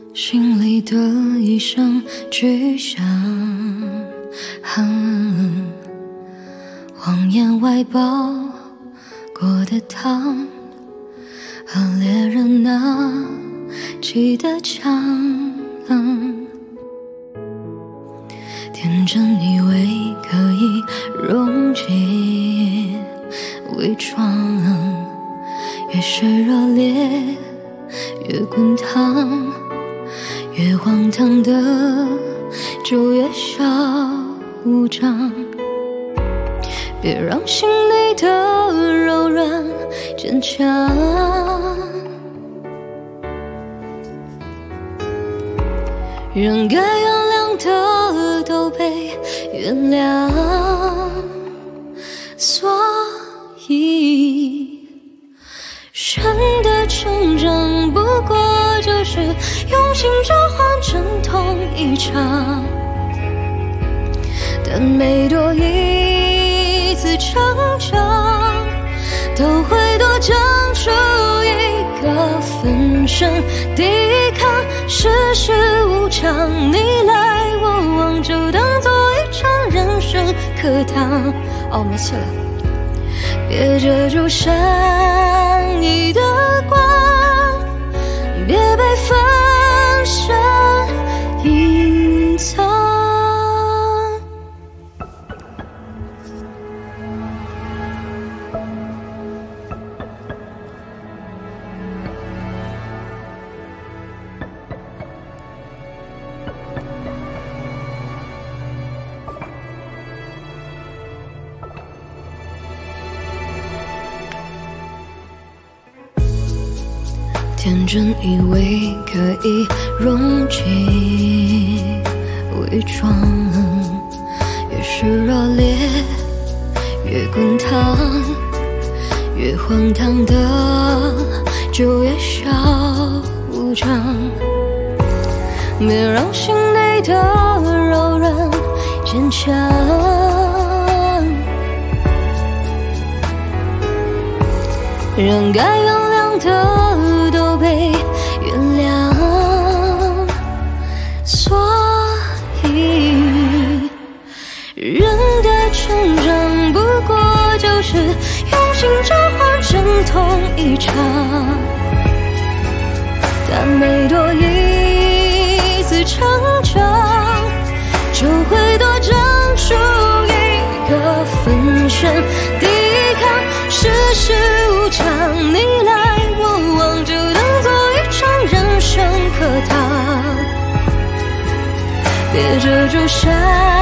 心里的一声巨响，谎言外包过的糖，和猎人拿起的枪，天真以为可以溶解伪装，越是热烈越滚烫，越荒唐的就越嚣张。别让心里的柔软坚强，让该原谅的都被原谅。所以人的成长不过就是用心交换阵痛一场，但每多一次成长，都会多长出一个分身，抵抗世事无常，你来我往就当作一场人生课堂。哦，没错了，别遮住善意的光，别被分身隐藏。天真以为可以溶解伪装，越是热烈越滚烫，越荒唐的就越嚣张。别让心内的柔软坚强，让该原谅的都被原谅。所以人的成长不过就是用心交换阵痛一场，但每多一次成长，就会多长出一个分身，抵抗世事无常，你来我往就当作一场人生课堂。别遮住善